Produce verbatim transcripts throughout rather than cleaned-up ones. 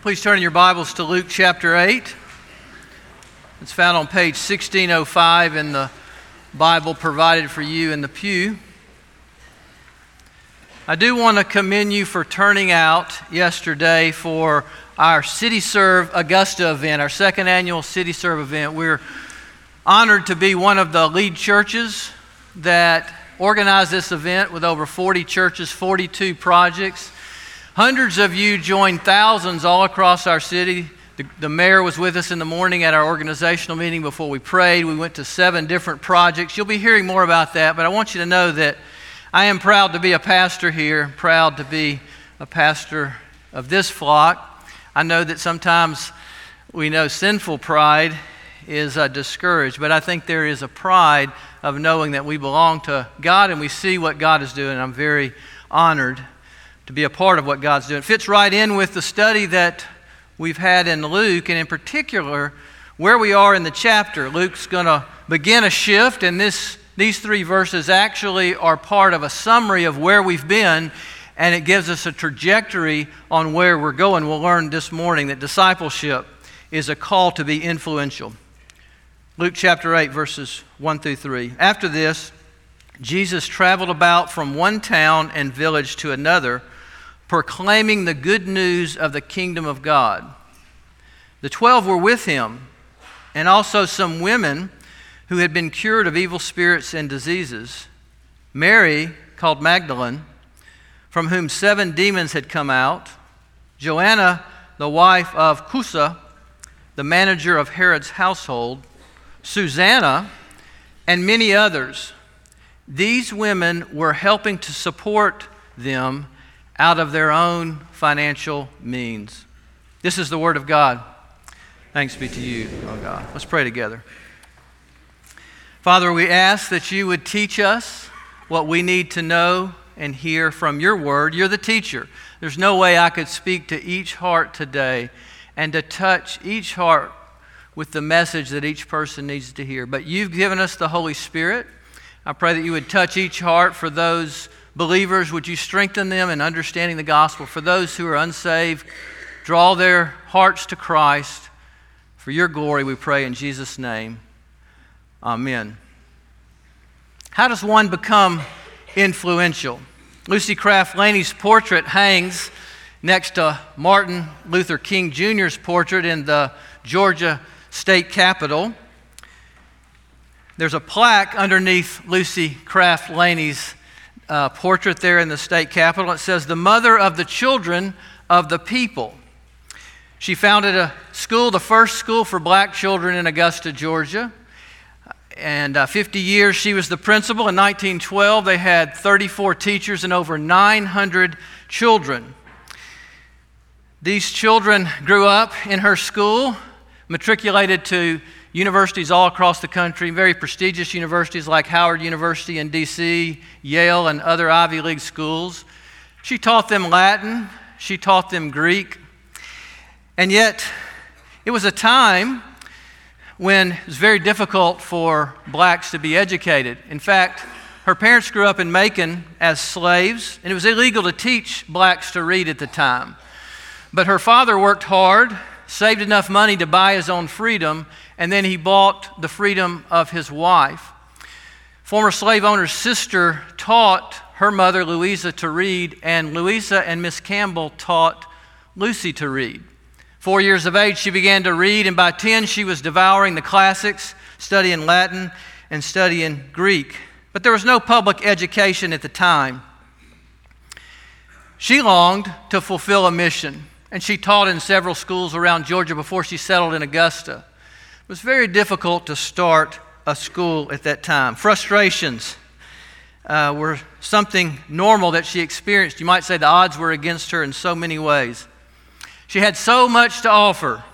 Please turn in your Bibles to Luke chapter eight. It's found on page sixteen oh five in the Bible provided for you in the pew. I do want to commend you for turning out yesterday for our City Serve Augusta event, our second annual City Serve event. We're honored to be one of the lead churches that organized this event with over forty churches, forty-two projects. Hundreds of you joined thousands all across our city. The, the mayor was with us in the morning at our organizational meeting before we prayed. We went to seven different projects. You'll be hearing more about that, but I want you to know that I am proud to be a pastor here, proud to be a pastor of this flock. I know that sometimes we know sinful pride is uh, discouraged, but I think there is a pride of knowing that we belong to God and we see what God is doing. I'm very honored to be a part of what God's doing. It fits right in with the study that we've had in Luke, and in particular, where we are in the chapter. Luke's going to begin a shift, and this these three verses actually are part of a summary of where we've been, and it gives us a trajectory on where we're going. We'll learn this morning that discipleship is a call to be influential. Luke chapter eight, verses one through three. After this, Jesus traveled about from one town and village to another, proclaiming the good news of the kingdom of God. The twelve were with him, and also some women who had been cured of evil spirits and diseases. Mary, called Magdalene, from whom seven demons had come out. Joanna, the wife of Chuza, the manager of Herod's household. Susanna, and many others. These women were helping to support them out of their own financial means. This is the word of God. Thanks be to you, oh God. Let's pray together. Father, we ask that you would teach us what we need to know and hear from your word. You're the teacher. There's no way I could speak to each heart today and to touch each heart with the message that each person needs to hear. But you've given us the Holy Spirit. I pray that you would touch each heart. For those believers, would you strengthen them in understanding the gospel? For those who are unsaved, draw their hearts to Christ. For your glory, we pray in Jesus' name. Amen. How does one become influential? Lucy Craft Laney's portrait hangs next to Martin Luther King Junior's portrait in the Georgia State Capitol. There's a plaque underneath Lucy Craft Laney's uh, portrait there in the state capitol. It says, "The mother of the children of the people." She founded a school, the first school for black children in Augusta, Georgia. And uh, fifty years she was the principal. In nineteen twelve, they had thirty-four teachers and over nine hundred children. These children grew up in her school, matriculated to universities all across the country, very prestigious universities like Howard University in D C, Yale, and other Ivy League schools. She taught them Latin. She taught them Greek. And yet, it was a time when it was very difficult for blacks to be educated. In fact, her parents grew up in Macon as slaves, and it was illegal to teach blacks to read at the time. But her father worked hard, saved enough money to buy his own freedom, and then he bought the freedom of his wife. Former slave owner's sister taught her mother, Louisa, to read, and Louisa and Miss Campbell taught Lucy to read. Four years of age, she began to read, and by ten, she was devouring the classics, studying Latin and studying Greek. But there was no public education at the time. She longed to fulfill a mission, and she taught in several schools around Georgia before she settled in Augusta. It was very difficult to start a school at that time. Frustrations uh, were something normal that she experienced. You might say the odds were against her in so many ways. She had so much to offer,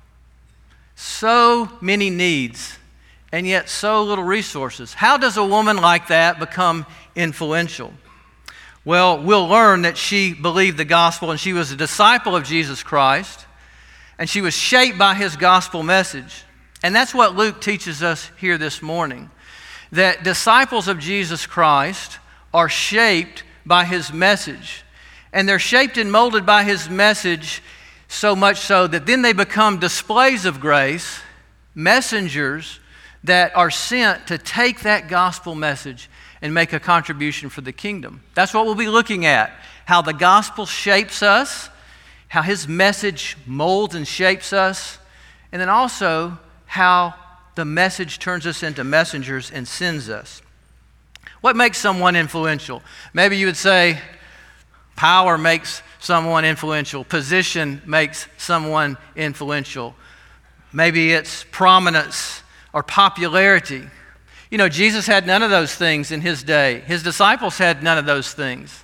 so many needs, and yet so little resources. How does a woman like that become influential? Well, we'll learn that she believed the gospel and she was a disciple of Jesus Christ, and she was shaped by his gospel message. And that's what Luke teaches us here this morning, that disciples of Jesus Christ are shaped by his message. And they're shaped and molded by his message So much so that then they become displays of grace, messengers that are sent to take that gospel message and make a contribution for the kingdom. That's what we'll be looking at, how the gospel shapes us, how his message molds and shapes us, and then also how the message turns us into messengers and sends us. What makes someone influential? Maybe you would say power makes someone influential. Position makes someone influential. Maybe it's prominence or popularity. You know, Jesus had none of those things in his day. His disciples had none of those things.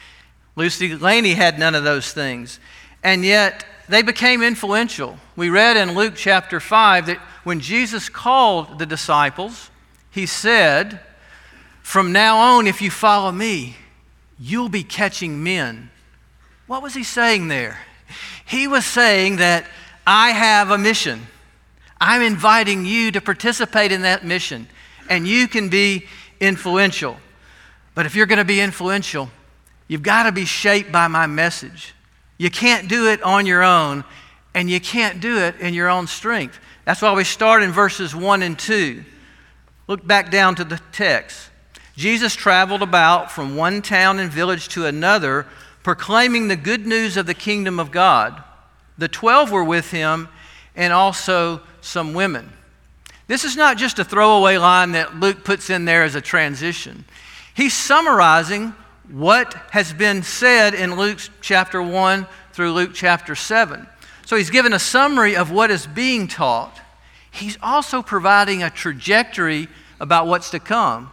Lucy Laney had none of those things. And yet, they became influential. We read in Luke chapter five that when Jesus called the disciples, he said, "From now on, if you follow me, you'll be catching men." What was he saying there? He was saying that I have a mission. I'm inviting you to participate in that mission, and you can be influential. But if you're going to be influential, you've got to be shaped by my message. You can't do it on your own, and you can't do it in your own strength. That's why we start in verses one and two. Look back down to the text. Jesus traveled about from one town and village to another, proclaiming the good news of the kingdom of God. The twelve were with him, and also some women. This is not just a throwaway line that Luke puts in there as a transition. He's summarizing what has been said in Luke chapter one through Luke chapter seven. So he's given a summary of what is being taught. He's also providing a trajectory about what's to come.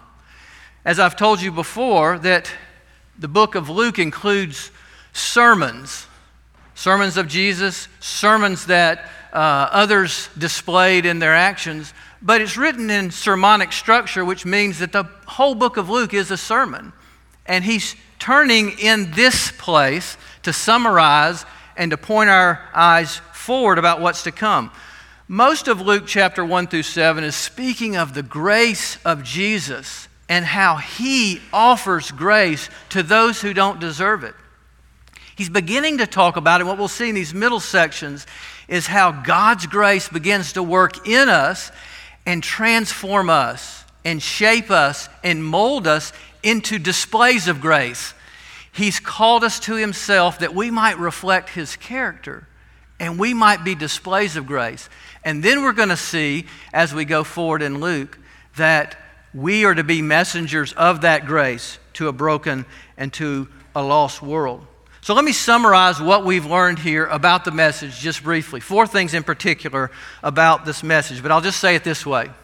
As I've told you before, that the book of Luke includes sermons, sermons of Jesus, sermons that uh, others displayed in their actions, but it's written in sermonic structure, which means that the whole book of Luke is a sermon. And he's turning in this place to summarize and to point our eyes forward about what's to come. Most of Luke chapter one through seven is speaking of the grace of Jesus and how he offers grace to those who don't deserve it. He's beginning to talk about it. What we'll see in these middle sections is how God's grace begins to work in us and transform us and shape us and mold us into displays of grace. He's called us to himself that we might reflect his character and we might be displays of grace. And then we're going to see, as we go forward in Luke, that we are to be messengers of that grace to a broken and to a lost world. So let me summarize what we've learned here about the message just briefly. Four things in particular about this message, but I'll just say it this way.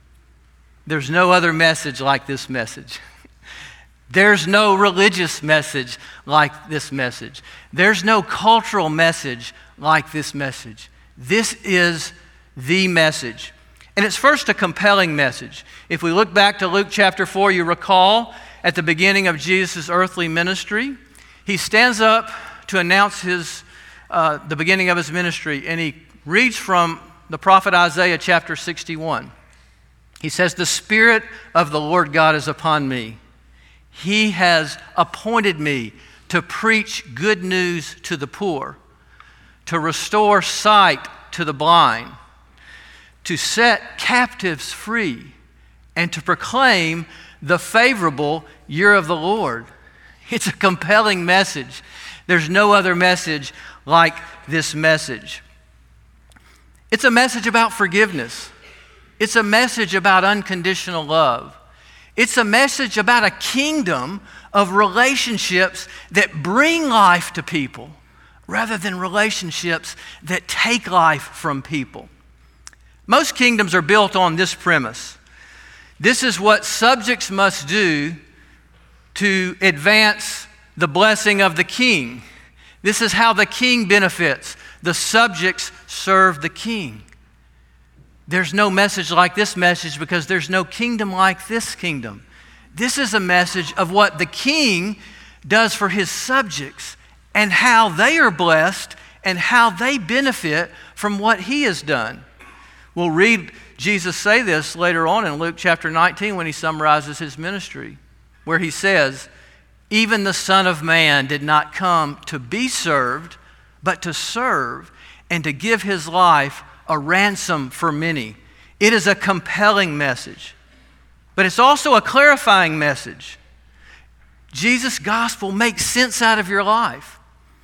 There's no other message like this message. There's no religious message like this message. There's no cultural message like this message. This is the message. And it's first a compelling message. If we look back to Luke chapter four, you recall at the beginning of Jesus' earthly ministry, he stands up to announce his uh, the beginning of his ministry, and he reads from the prophet Isaiah chapter sixty-one. He says, "The Spirit of the Lord God is upon me. He has appointed me to preach good news to the poor, to restore sight to the blind, to set captives free, and to proclaim the favorable year of the Lord." It's a compelling message. There's no other message like this message. It's a message about forgiveness. It's a message about unconditional love. It's a message about a kingdom of relationships that bring life to people rather than relationships that take life from people. Most kingdoms are built on this premise. This is what subjects must do to advance the blessing of the king. This is how the king benefits. The subjects serve the king. There's no message like this message because there's no kingdom like this kingdom. This is a message of what the king does for his subjects and how they are blessed and how they benefit from what he has done. We'll read Jesus say this later on in Luke chapter nineteen when he summarizes his ministry, where he says, "Even the Son of Man did not come to be served, but to serve and to give his life a ransom for many. It is a compelling message, but it's also a clarifying message. Jesus' gospel makes sense out of your life.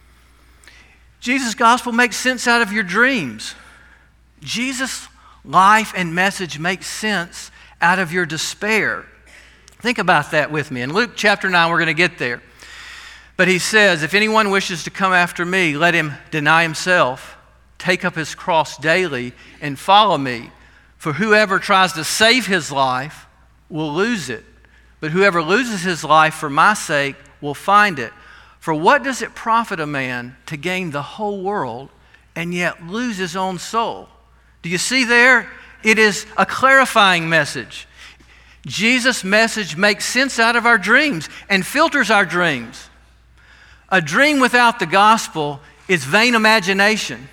Jesus' gospel makes sense out of your dreams. Jesus' life and message makes sense out of your despair. Think about that with me. In Luke chapter nine, we're going to get there. But he says, if anyone wishes to come after me, let him deny himself, take up his cross daily, and follow me. For whoever tries to save his life will lose it. But whoever loses his life for my sake will find it. For what does it profit a man to gain the whole world and yet lose his own soul? Do you see there? It is a clarifying message. Jesus' message makes sense out of our dreams and filters our dreams. A dream without the gospel is vain imagination.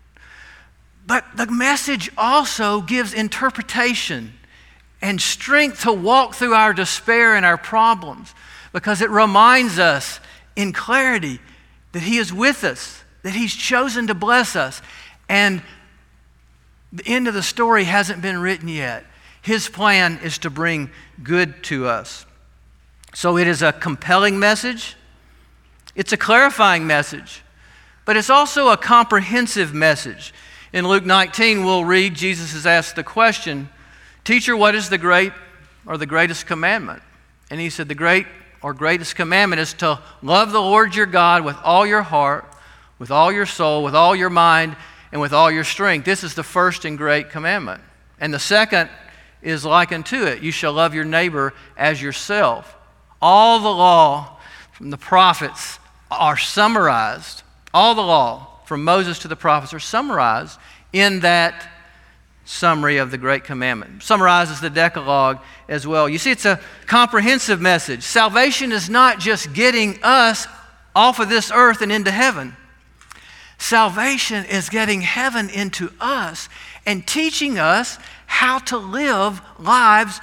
But the message also gives interpretation and strength to walk through our despair and our problems, because it reminds us in clarity that He is with us, that He's chosen to bless us, and the end of the story hasn't been written yet. His plan is to bring good to us. So it is a compelling message, it's a clarifying message, but it's also a comprehensive message. In Luke nineteen, we'll read, Jesus is asked the question, "Teacher, what is the great or the greatest commandment?" And he said, the great or greatest commandment is to love the Lord your God with all your heart, with all your soul, with all your mind, and with all your strength. This is the first and great commandment. And the second is like unto it. You shall love your neighbor as yourself. All the law from the prophets are summarized. All the law from Moses to the prophets are summarized in that summary of the Great Commandment. Summarizes the Decalogue as well. You see, it's a comprehensive message. Salvation is not just getting us off of this earth and into heaven. Salvation is getting heaven into us and teaching us how to live lives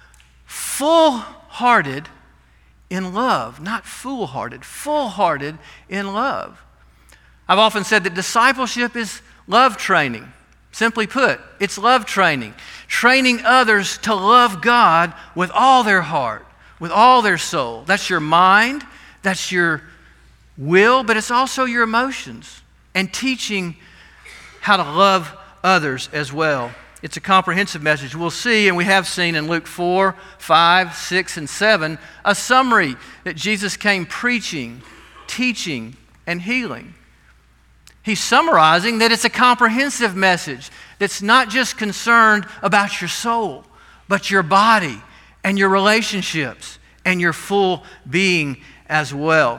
full-hearted in love. Not fool-hearted, full-hearted in love. I've often said that discipleship is love training. Simply put, it's love training. Training others to love God with all their heart, with all their soul. That's your mind, that's your will, but it's also your emotions. And teaching how to love others as well. It's a comprehensive message. We'll see, and we have seen in Luke four, five, six, and seven, a summary that Jesus came preaching, teaching, and healing. He's summarizing that it's a comprehensive message that's not just concerned about your soul, but your body and your relationships and your full being as well.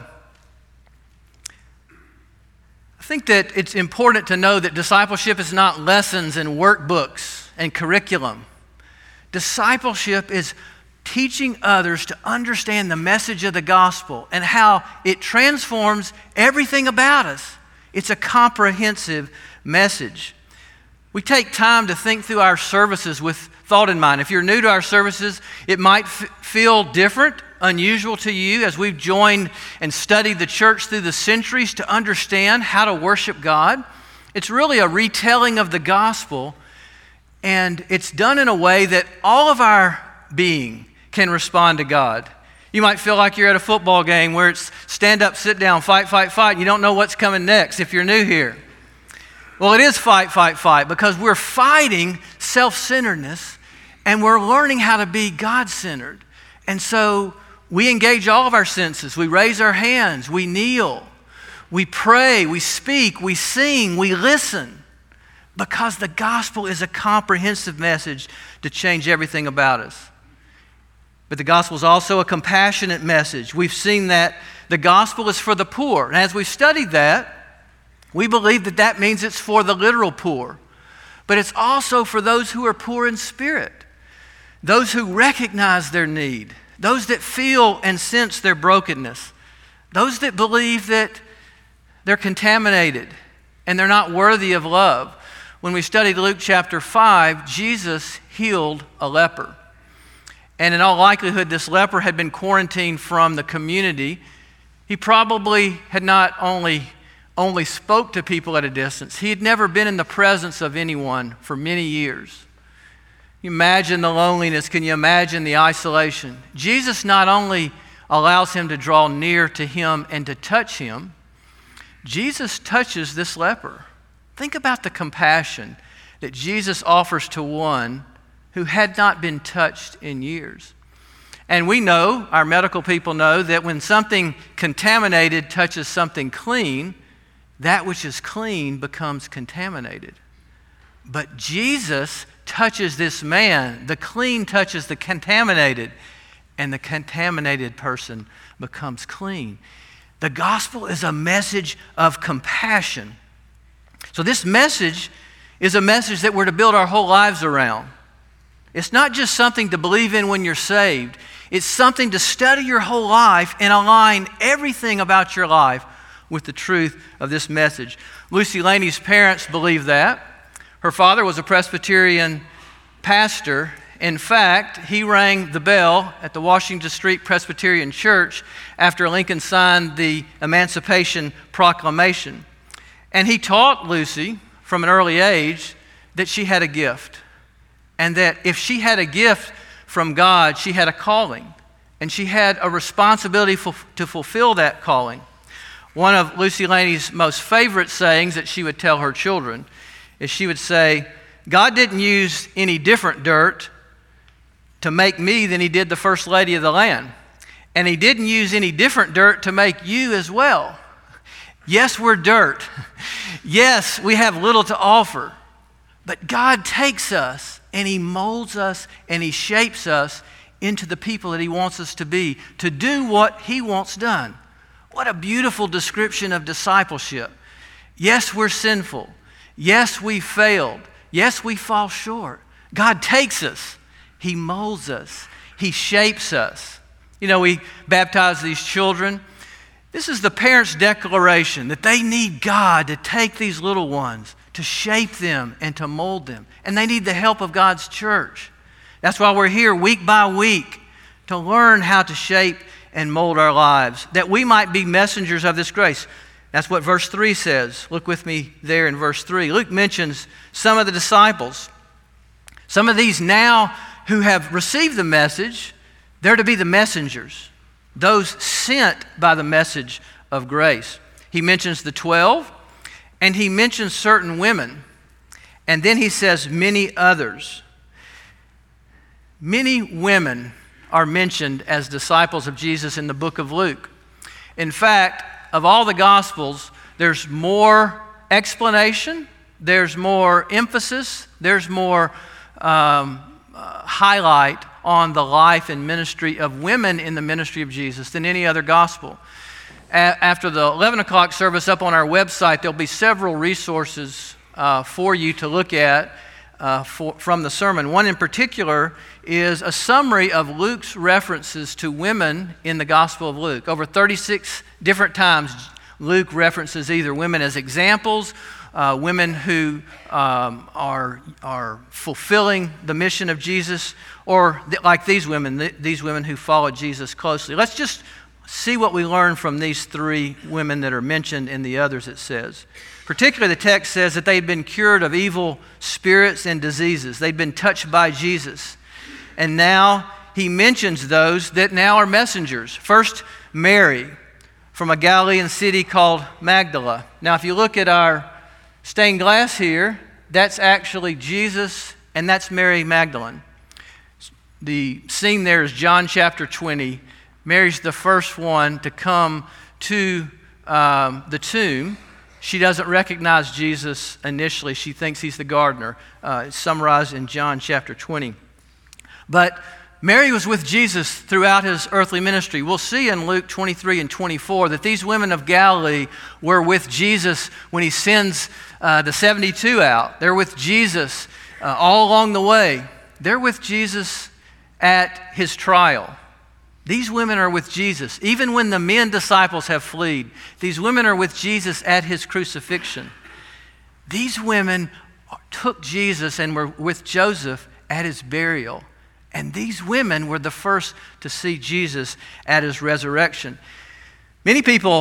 I think that it's important to know that discipleship is not lessons and workbooks and curriculum. Discipleship is teaching others to understand the message of the gospel and how it transforms everything about us. It's a comprehensive message. We take time to think through our services with thought in mind. If you're new to our services, it might f- feel different, unusual to you as we've joined and studied the church through the centuries to understand how to worship God. It's really a retelling of the gospel, and it's done in a way that all of our being can respond to God. You might feel like you're at a football game where it's stand up, sit down, fight, fight, fight, and you don't know what's coming next if you're new here. Well, it is fight, fight, fight, because we're fighting self-centeredness and we're learning how to be God-centered. And so we engage all of our senses. We raise our hands, we kneel, we pray, we speak, we sing, we listen, because the gospel is a comprehensive message to change everything about us. But the gospel is also a compassionate message. We've seen that the gospel is for the poor. And as we've studied that, we believe that that means it's for the literal poor. But it's also for those who are poor in spirit, those who recognize their need, those that feel and sense their brokenness, those that believe that they're contaminated and they're not worthy of love. When we studied Luke chapter five, Jesus healed a leper. And in all likelihood, this leper had been quarantined from the community. He probably had not only only spoke to people at a distance. He had never been in the presence of anyone for many years. You imagine the loneliness. Can you imagine the isolation? Jesus not only allows him to draw near to him and to touch him, Jesus touches this leper. Think about the compassion that Jesus offers to one who had not been touched in years. And we know, our medical people know, that when something contaminated touches something clean, that which is clean becomes contaminated. But Jesus touches this man. The clean touches the contaminated, and the contaminated person becomes clean. The gospel is a message of compassion. So this message is a message that we're to build our whole lives around. It's not just something to believe in when you're saved. It's something to study your whole life and align everything about your life with the truth of this message. Lucy Laney's parents believed that. Her father was a Presbyterian pastor. In fact, he rang the bell at the Washington Street Presbyterian Church after Lincoln signed the Emancipation Proclamation. And he taught Lucy from an early age that she had a gift, and that if she had a gift from God, she had a calling, and she had a responsibility to fulfill that calling. One of Lucy Laney's most favorite sayings that she would tell her children is she would say, God didn't use any different dirt to make me than he did the first lady of the land. And he didn't use any different dirt to make you as well. Yes, we're dirt. Yes, we have little to offer. But God takes us and he molds us and he shapes us into the people that he wants us to be, to do what he wants done. What a beautiful description of discipleship. Yes, we're sinful. Yes, we failed. Yes, we fall short. God takes us. He molds us. He shapes us. You know, we baptize these children. This is the parents' declaration that they need God to take these little ones, to shape them and to mold them. And they need the help of God's church. That's why we're here week by week, to learn how to shape and mold our lives, that we might be messengers of this grace. That's what verse three says. Look with me there in verse three. Luke mentions some of the disciples. Some of these now who have received the message, they're to be the messengers, those sent by the message of grace. He mentions the twelve, and he mentions certain women, and then he says many others. Many women are mentioned as disciples of Jesus in the book of Luke. In fact, of all the Gospels, there's more explanation, there's more emphasis, there's more um, uh, highlight on the life and ministry of women in the ministry of Jesus than any other Gospel. A- after the eleven o'clock service up on our website, there'll be several resources uh, for you to look at uh, for, from the sermon. One in particular is a summary of Luke's references to women in the Gospel of Luke. Over thirty-six different times, Luke references either women as examples, uh, women who um, are, are fulfilling the mission of Jesus, or th- like these women, th- these women who followed Jesus closely. Let's just see what we learn from these three women that are mentioned in the others, it says. Particularly, the text says that they'd been cured of evil spirits and diseases. They'd been touched by Jesus. And now he mentions those that now are messengers. First, Mary from a Galilean city called Magdala. Now, if you look at our stained glass here, that's actually Jesus and that's Mary Magdalene. The scene there is John chapter twenty. Mary's the first one to come to um, the tomb. She doesn't recognize Jesus initially. She thinks he's the gardener. Uh, it's summarized in John chapter twenty. But Mary was with Jesus throughout his earthly ministry. We'll see in Luke twenty-three and twenty-four that these women of Galilee were with Jesus when he sends uh, the seventy-two out. They're with Jesus uh, all along the way. They're with Jesus at his trial. These women are with Jesus. Even when the men disciples have fled, these women are with Jesus at his crucifixion. These women took Jesus and were with Joseph at his burial. And these women were the first to see Jesus at his resurrection. Many people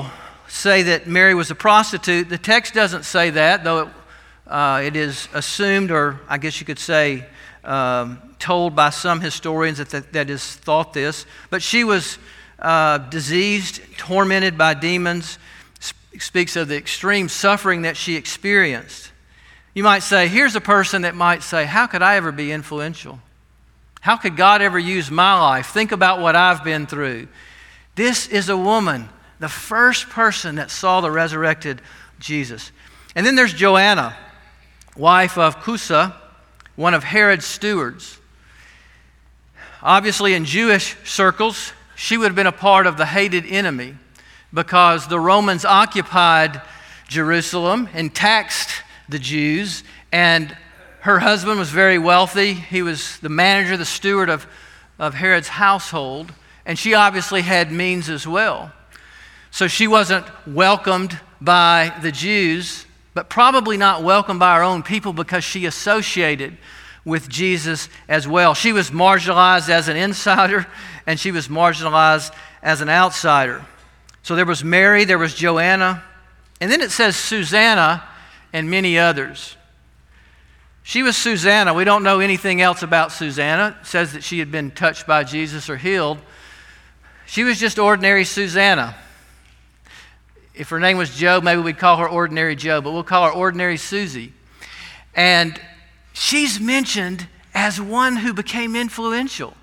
say that Mary was a prostitute. The text doesn't say that, though it, uh, it is assumed, or I guess you could say um, told by some historians that, that that is thought this. But she was uh, diseased, tormented by demons, sp- speaks of the extreme suffering that she experienced. You might say, here's a person that might say, how could I ever be influential? How could God ever use my life? Think about what I've been through. This is a woman, the first person that saw the resurrected Jesus. And then there's Joanna, wife of Chuza, one of Herod's stewards. Obviously, in Jewish circles, she would have been a part of the hated enemy because the Romans occupied Jerusalem and taxed the Jews, and her husband was very wealthy. He was the manager, the steward of, of Herod's household, and she obviously had means as well. So she wasn't welcomed by the Jews, but probably not welcomed by her own people because she associated with Jesus as well. She was marginalized as an insider, and she was marginalized as an outsider. So there was Mary, there was Joanna, and then it says Susanna and many others. She was Susanna. We don't know anything else about Susanna. It says that she had been touched by Jesus or healed. She was just ordinary Susanna. If her name was Joe, maybe we'd call her Ordinary Joe, but we'll call her Ordinary Susie. And she's mentioned as one who became influential.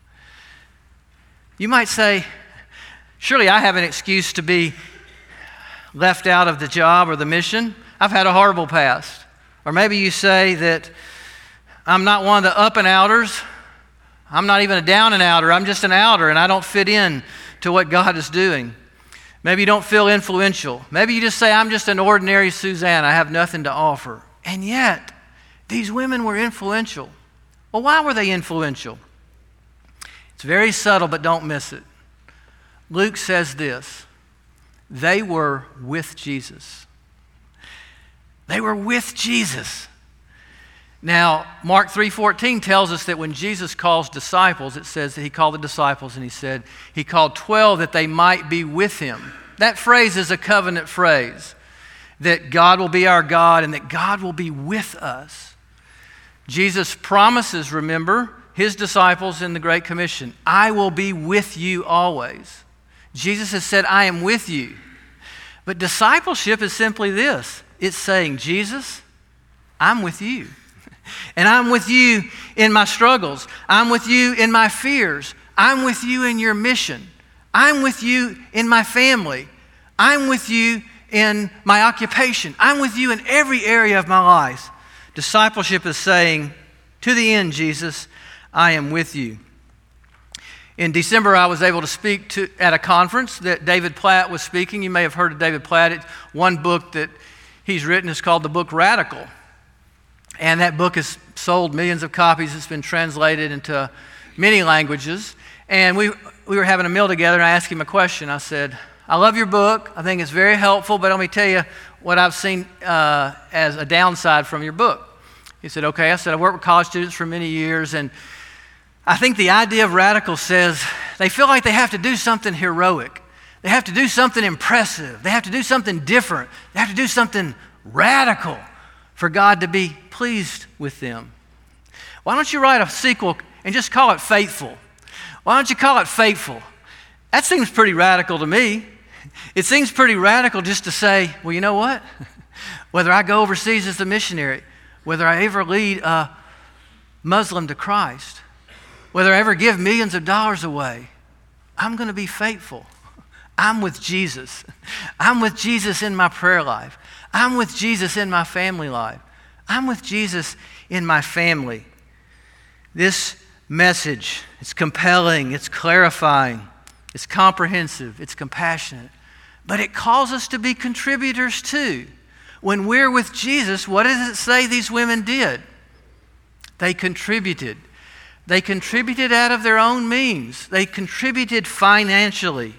You might say, surely I have an excuse to be left out of the job or the mission. I've had a horrible past. Or maybe you say that I'm not one of the up and outers. I'm not even a down and outer. I'm just an outer, and I don't fit in to what God is doing. Maybe you don't feel influential. Maybe you just say, I'm just an ordinary Susanna. I have nothing to offer. And yet, these women were influential. Well, why were they influential? It's very subtle, but don't miss it. Luke says this: they were with Jesus. They were with Jesus. Now, Mark three fourteen tells us that when Jesus calls disciples, it says that he called the disciples and he said he called twelve that they might be with him. That phrase is a covenant phrase, that God will be our God and that God will be with us. Jesus promises, remember, his disciples in the Great Commission, I will be with you always. Jesus has said, I am with you. But discipleship is simply this. It's saying, Jesus, I'm with you. And I'm with you in my struggles. I'm with you in my fears. I'm with you in your mission. I'm with you in my family. I'm with you in my occupation. I'm with you in every area of my life. Discipleship is saying, to the end, Jesus, I am with you. In December, I was able to speak to, at a conference that David Platt was speaking. You may have heard of David Platt. It's one book that he's written is called the book Radical. And that book has sold millions of copies. It's been translated into many languages. And we, we were having a meal together, and I asked him a question. I said, I love your book. I think it's very helpful, but let me tell you what I've seen uh, as a downside from your book. He said, okay. I said, I've worked with college students for many years, and I think the idea of radical says they feel like they have to do something heroic. They have to do something impressive. They have to do something different. They have to do something radical for God to be pleased with them. Why don't you write a sequel and just call it Faithful? Why don't you call it Faithful? That seems pretty radical to me. It seems pretty radical just to say, well, you know what? Whether I go overseas as a missionary, whether I ever lead a Muslim to Christ, whether I ever give millions of dollars away, I'm going to be faithful. I'm with Jesus. I'm with Jesus in my prayer life. I'm with Jesus in my family life. I'm with Jesus in my family. This message, it's compelling, it's clarifying, it's comprehensive, it's compassionate, but it calls us to be contributors too. When we're with Jesus, what does it say these women did? They contributed. They contributed out of their own means. They contributed financially.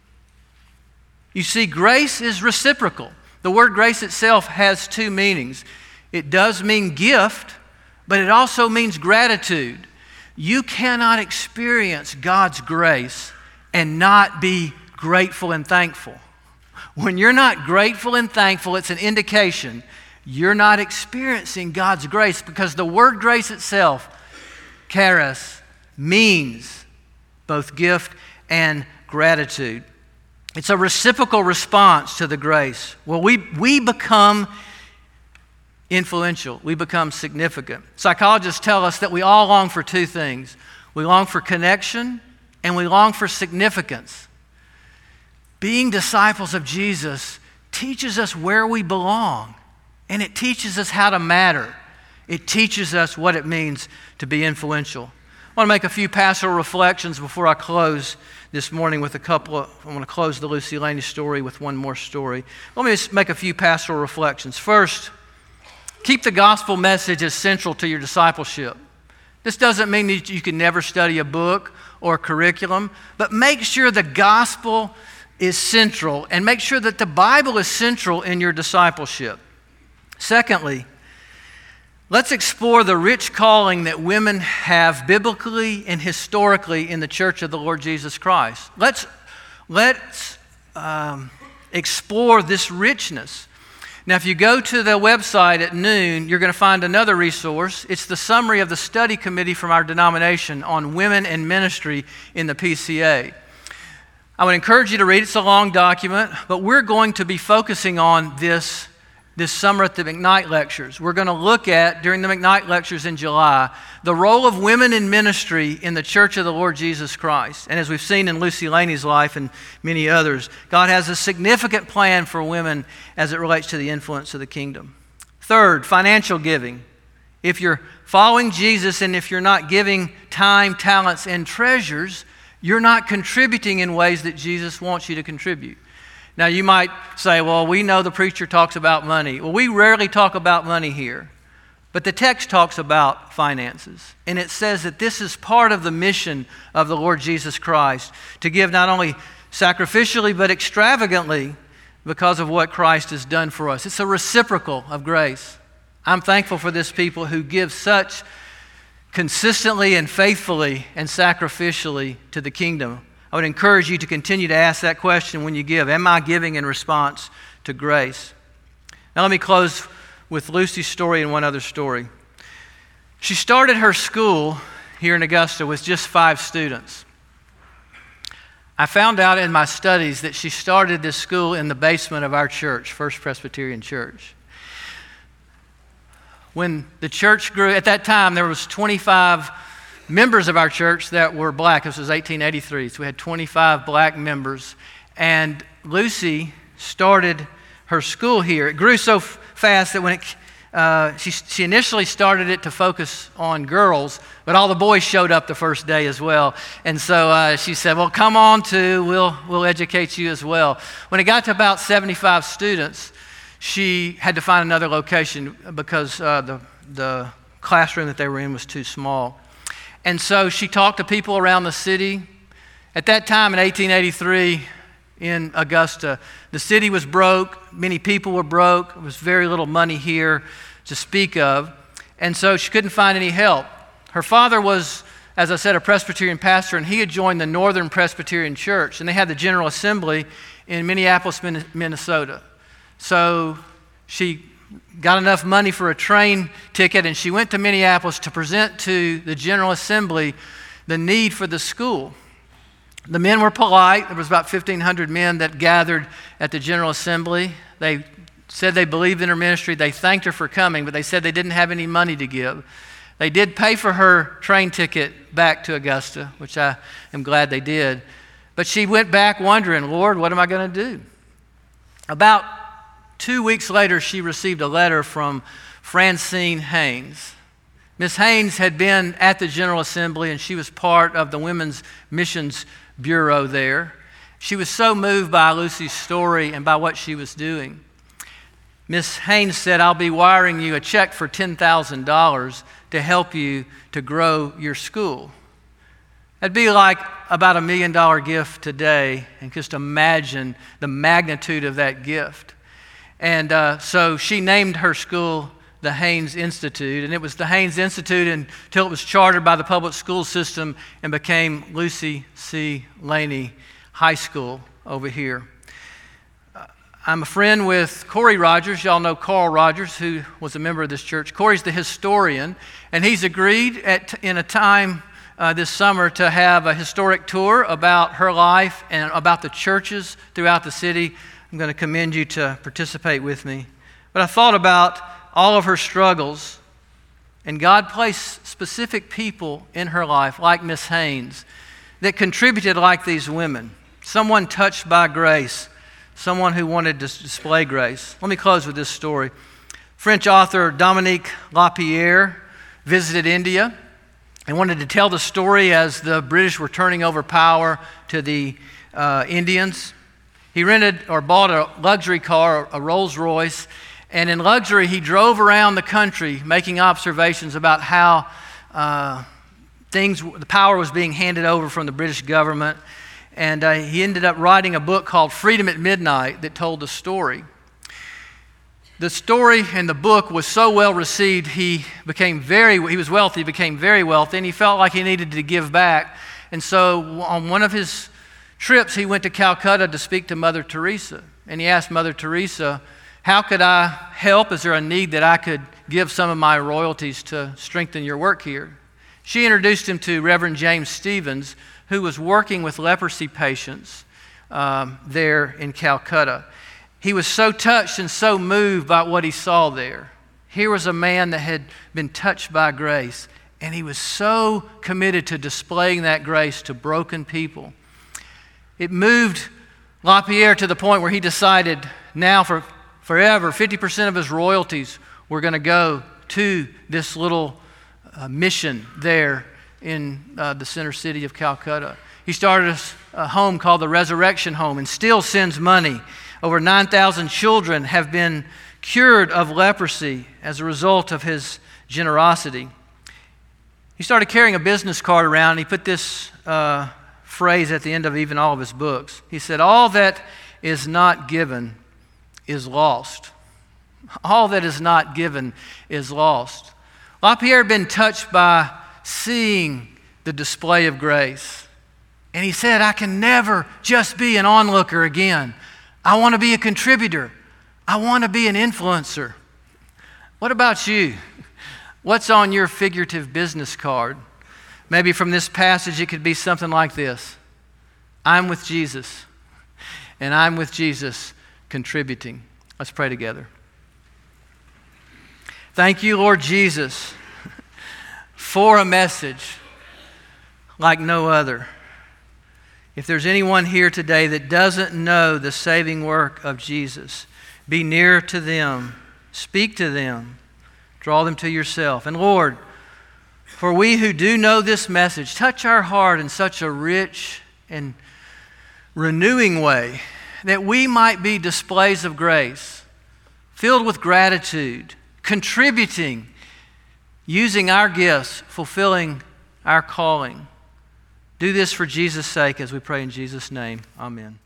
You see, grace is reciprocal. The word grace itself has two meanings. It does mean gift, but it also means gratitude. You cannot experience God's grace and not be grateful and thankful. When you're not grateful and thankful, it's an indication you're not experiencing God's grace, because the word grace itself, charis, means both gift and gratitude. It's a reciprocal response to the grace. Well, we, we become influential. We become significant. Psychologists tell us that we all long for two things. We long for connection and we long for significance. Being disciples of Jesus teaches us where we belong, and it teaches us how to matter. It teaches us what it means to be influential. I want to make a few pastoral reflections before I close this morning with a couple of, I want to close the Lucy Laney story with one more story. Let me just make a few pastoral reflections. First, keep the gospel message as central to your discipleship. This doesn't mean that you can never study a book or a curriculum, but make sure the gospel is central, and make sure that the Bible is central in your discipleship. Secondly, let's explore the rich calling that women have biblically and historically in the Church of the Lord Jesus Christ. Let's, let's um, explore this richness. Now, if you go to the website at noon, you're going to find another resource. It's the summary of the study committee from our denomination on women and ministry in the P C A. I would encourage you to read it. It's a long document, but we're going to be focusing on this this summer at the McKnight Lectures. We're going to look at, during the McKnight Lectures in July, the role of women in ministry in the Church of the Lord Jesus Christ. And as we've seen in Lucy Laney's life and many others, God has a significant plan for women as it relates to the influence of the kingdom. Third, financial giving. If you're following Jesus and if you're not giving time, talents, and treasures, you're not contributing in ways that Jesus wants you to contribute. Now, you might say, well, we know the preacher talks about money. Well, we rarely talk about money here, but the text talks about finances. And it says that this is part of the mission of the Lord Jesus Christ, to give not only sacrificially, but extravagantly because of what Christ has done for us. It's a reciprocal of grace. I'm thankful for this people who give such consistently and faithfully and sacrificially to the kingdom. I would encourage you to continue to ask that question when you give. Am I giving in response to grace? Now let me close with Lucy's story and one other story. She started her school here in Augusta with just five students. I found out in my studies that she started this school in the basement of our church, First Presbyterian Church. When the church grew, at that time there was twenty-five members of our church that were black. This was eighteen eighty-three, so we had twenty-five black members. And Lucy started her school here. It grew so f- fast that when it, uh, she, she initially started it to focus on girls, but all the boys showed up the first day as well. And so uh, she said, well, come on too, we'll, we'll educate you as well. When it got to about seventy-five students, she had to find another location because uh, the, the classroom that they were in was too small. And so she talked to people around the city. At that time in eighteen eighty-three in Augusta, the city was broke. Many people were broke. There was very little money here to speak of. And so she couldn't find any help. Her father was, as I said, a Presbyterian pastor, and he had joined the Northern Presbyterian Church. And they had the General Assembly in Minneapolis, Minnesota. So she got enough money for a train ticket, and she went to Minneapolis to present to the General Assembly the need for the school. The men were polite. There was about fifteen hundred men that gathered at the General Assembly. They said they believed in her ministry. They thanked her for coming, but they said they didn't have any money to give. They did pay for her train ticket back to Augusta, which I am glad they did. But she went back wondering, Lord, what am I going to do? About two weeks later, she received a letter from Francine Haynes. Miss Haynes had been at the General Assembly, and she was part of the Women's Missions Bureau there. She was so moved by Lucy's story and by what she was doing. Miss Haynes said, I'll be wiring you a check for ten thousand dollars to help you to grow your school. That'd be like about a million dollar gift today, and just imagine the magnitude of that gift. And uh, so she named her school the Haynes Institute, and it was the Haynes Institute until it was chartered by the public school system and became Lucy C. Laney High School over here. Uh, I'm a friend with Corey Rogers. Y'all know Carl Rogers, who was a member of this church. Corey's the historian, and he's agreed at, in a time uh, this summer to have a historic tour about her life and about the churches throughout the city. I'm going to commend you to participate with me. But I thought about all of her struggles, and God placed specific people in her life, like Miss Haynes, that contributed like these women. Someone touched by grace, someone who wanted to display grace. Let me close with this story. French author Dominique Lapierre visited India and wanted to tell the story as the British were turning over power to the uh, Indians. He rented or bought a luxury car, a Rolls Royce, and in luxury he drove around the country making observations about how uh, things, the power was being handed over from the British government. And uh, he ended up writing a book called Freedom at Midnight that told the story. The story and the book was so well received, he became very, he was wealthy, became very wealthy, and he felt like he needed to give back. And so on one of his trips, he went to Calcutta to speak to Mother Teresa. And he asked Mother Teresa, how could I help? Is there a need that I could give some of my royalties to strengthen your work here? She introduced him to Reverend James Stevens, who was working with leprosy patients um, there in Calcutta. He was so touched and so moved by what he saw there. Here was a man that had been touched by grace, and he was so committed to displaying that grace to broken people. It moved Lapierre to the point where he decided now for forever, fifty percent of his royalties were going to go to this little uh, mission there in uh, the center city of Calcutta. He started a, a home called the Resurrection Home and still sends money. Over nine thousand children have been cured of leprosy as a result of his generosity. He started carrying a business card around, and he put this uh, phrase at the end of even all of his books. He said, all that is not given is lost. All that is not given is lost. Lapierre had been touched by seeing the display of grace. And he said, I can never just be an onlooker again. I want to be a contributor. I want to be an influencer. What about you? What's on your figurative business card? Maybe from this passage it could be something like this. I'm with Jesus, and I'm with Jesus contributing. Let's pray together. Thank you, Lord Jesus, for a message like no other. If there's anyone here today that doesn't know the saving work of Jesus, be near to them, speak to them, draw them to yourself. And Lord, for we who do know this message, touch our heart in such a rich and renewing way that we might be displays of grace, filled with gratitude, contributing, using our gifts, fulfilling our calling. Do this for Jesus' sake as we pray in Jesus' name. Amen.